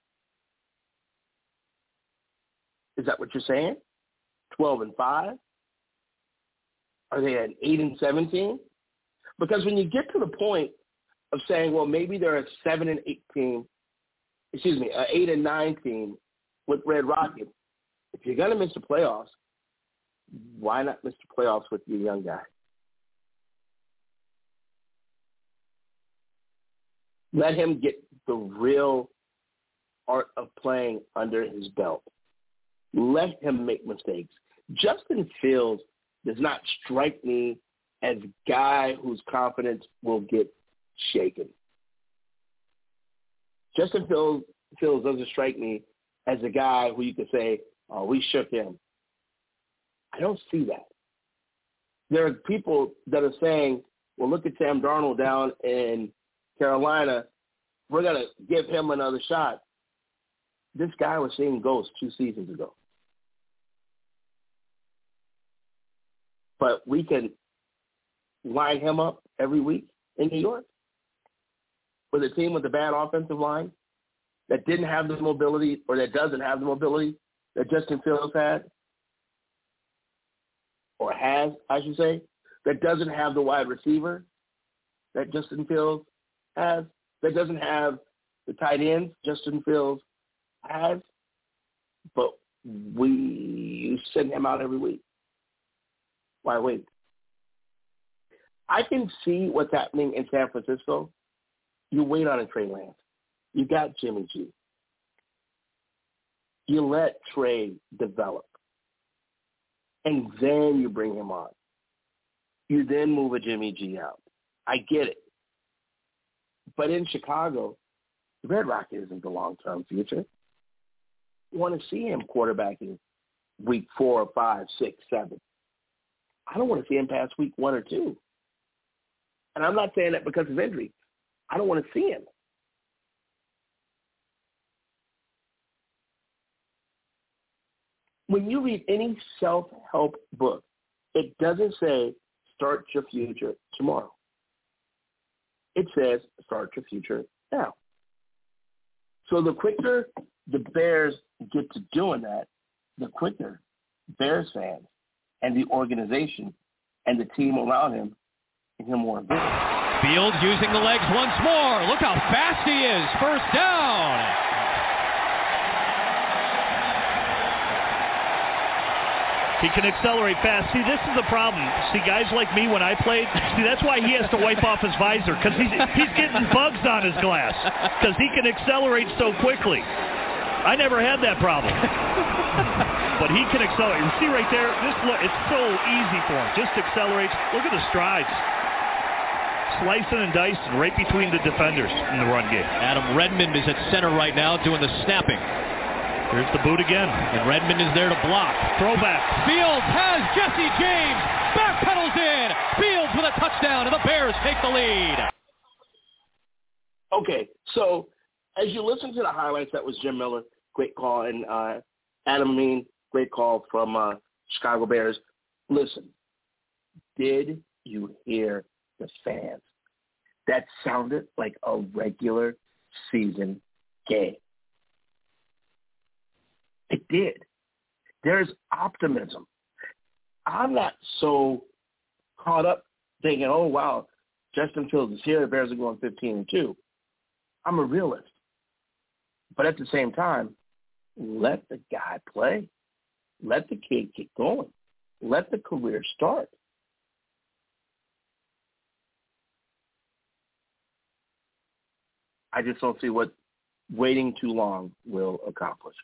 Is that what you're saying? 12-5? Are they an 8-17? Because when you get to the point of saying, well, maybe they're a 7-8 team, an 8-9 team with Red Rocket, if you're going to miss the playoffs, why not miss the playoffs with your young guy? Let him get the real art of playing under his belt. Let him make mistakes. Justin Fields does not strike me as a guy whose confidence will get shaken. Justin Fields doesn't strike me as a guy who you could say, oh, we shook him. I don't see that. There are people that are saying, well, look at Sam Darnold down in Carolina. We're going to give him another shot. This guy was seeing ghosts 2 seasons ago. But we can line him up every week in New York with a team with a bad offensive line that didn't have the mobility, or that doesn't have the mobility that Justin Fields had, or has, I should say, that doesn't have the wide receiver that Justin Fields has, that doesn't have the tight ends Justin Fields has, but we send him out every week. Why wait? I can see what's happening in San Francisco. You wait on a Trey Lance. You got Jimmy G. You let Trey develop. And then you bring him on. You then move a Jimmy G out. I get it. But in Chicago, Red Rocket isn't the long-term future. You want to see him quarterbacking week 4, 5, 6, 7. I don't want to see him past week 1 or 2. And I'm not saying that because of injury. I don't want to see him. When you read any self-help book, it doesn't say start your future tomorrow. It says start your future now. So the quicker the Bears get to doing that, the quicker Bears fans and the organization and the team around him can hear more of this. Fields using the legs once more. Look how fast he is. First down. He can accelerate fast. See, this is the problem. See, guys like me, when I played, see, that's why he has to wipe off his visor, because he's getting bugs on his glass, because he can accelerate so quickly. I never had that problem. But he can accelerate. You see right there, it's so easy for him. Just accelerates. Look at the strides. Slicing and dicing right between the defenders in the run game. Adam Redmond is at center right now doing the snapping. Here's the boot again. And Redmond is there to block. Throwback. Fields has Jesse James. Backpedals in. Fields with a touchdown, and the Bears take the lead. Okay, so as you listen to the highlights, that was Jim Miller, great call, and Adam Amin, great call from Chicago Bears. Listen, did you hear the fans? That sounded like a regular season game. It did. There's optimism. I'm not so caught up thinking, oh, wow, Justin Fields is here, the Bears are going 15-2. I'm a realist. But at the same time, let the guy play. Let the kid get going. Let the career start. I just don't see what waiting too long will accomplish.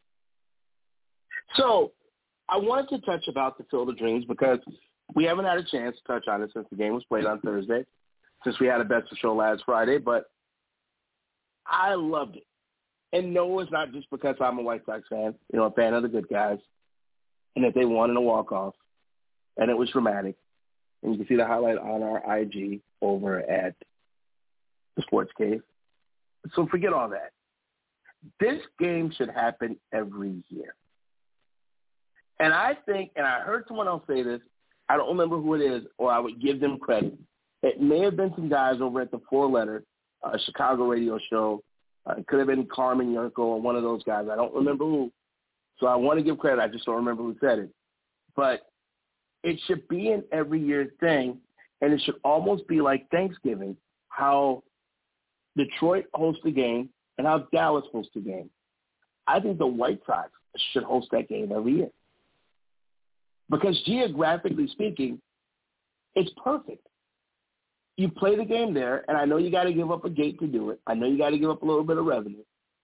So I wanted to touch about the Field of Dreams because we haven't had a chance to touch on it since the game was played on Thursday, since we had a best of show last Friday, but I loved it. And no, it's not just because I'm a White Sox fan, a fan of the good guys, and that they won in a walk-off, and it was dramatic. And you can see the highlight on our IG over at the Sports Cave. So forget all that. This game should happen every year. And I think, and I heard someone else say this, I don't remember who it is, or I would give them credit. It may have been some guys over at the Four Letter a Chicago radio show. It could have been Carmen Yurko or one of those guys. I don't remember who. So I want to give credit. I just don't remember who said it. But it should be an every year thing, and it should almost be like Thanksgiving, how Detroit hosts the game and how Dallas hosts the game. I think the White Sox should host that game every year. Because geographically speaking, it's perfect. You play the game there, and I know you got to give up a gate to do it. I know you got to give up a little bit of revenue.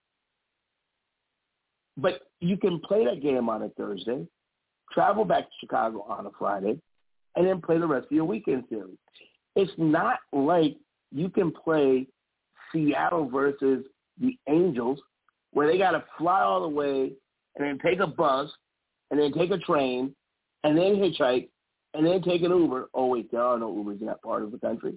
But you can play that game on a Thursday, travel back to Chicago on a Friday, and then play the rest of your weekend series. It's not like you can play Seattle versus the Angels where they got to fly all the way and then take a bus and then take a train and then hitchhike and then take an Uber. Oh, wait, there are no Ubers in that part of the country.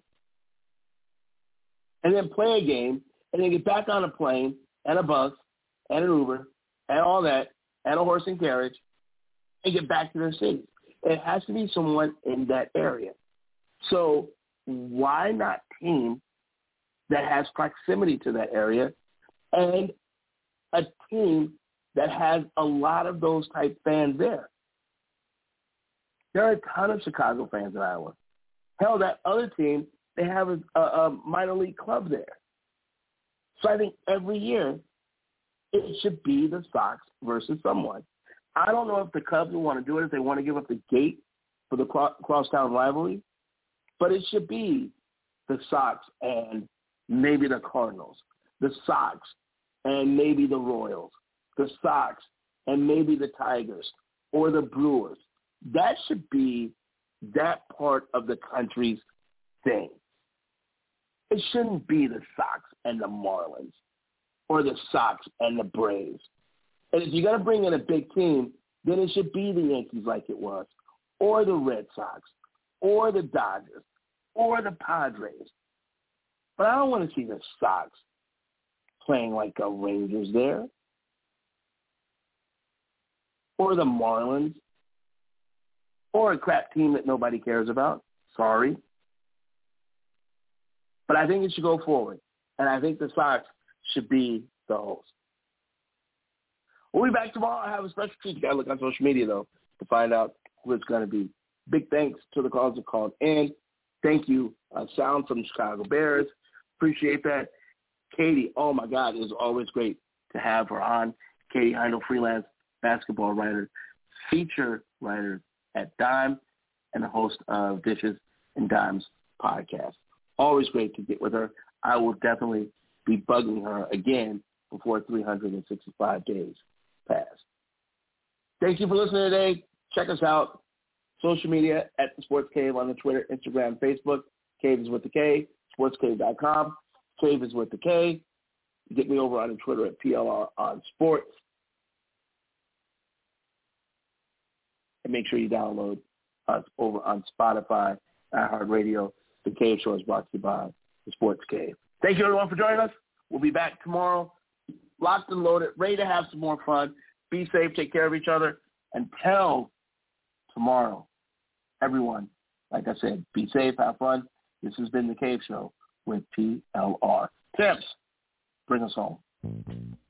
And then play a game and then get back on a plane and a bus and an Uber and all that and a horse and carriage and get back to their city. It has to be someone in that area. So why not team that has proximity to that area and a team that has a lot of those type fans there? There are a ton of Chicago fans in Iowa. Hell, that other team, they have a minor league club there. So I think every year it should be the Sox versus someone. I don't know if the Cubs will want to do it, if they want to give up the gate for the crosstown rivalry, but it should be the Sox and maybe the Cardinals, the Sox and maybe the Royals, the Sox and maybe the Tigers or the Brewers. That should be that part of the country's thing. It shouldn't be the Sox and the Marlins or the Sox and the Braves. And if you're going to bring in a big team, then it should be the Yankees like it was, or the Red Sox, or the Dodgers, or the Padres. But I don't want to see the Sox playing like a Rangers there, or the Marlins, or a crap team that nobody cares about. Sorry. But I think it should go forward, and I think the Sox should be the host. We'll be back tomorrow. I have a special treat. You got to look on social media, though, to find out who it's going to be. Big thanks to the callers that called in. Thank you, Sound from the Chicago Bears. Appreciate that. Katie, oh, my God, it was always great to have her on. Katie Heindel, freelance basketball writer, feature writer at Dime, and the host of Dishes and Dimes podcast. Always great to get with her. I will definitely be bugging her again before 365 days pass. Thank you for listening today. Check us out. Social media at The Sports Cave on the Twitter, Instagram, Facebook. Cave is with the K. SportsCave.com. Cave is with the K. Get me over on the Twitter at PLR on Sports. And make sure you download us over on Spotify, iHeartRadio. The Cave Show is brought to you by The Sports Cave. Thank you, everyone, for joining us. We'll be back tomorrow, locked and loaded, ready to have some more fun. Be safe, take care of each other. Until tomorrow, everyone, like I said, be safe, have fun. This has been The Cave Show with PLR. Tips, bring us home.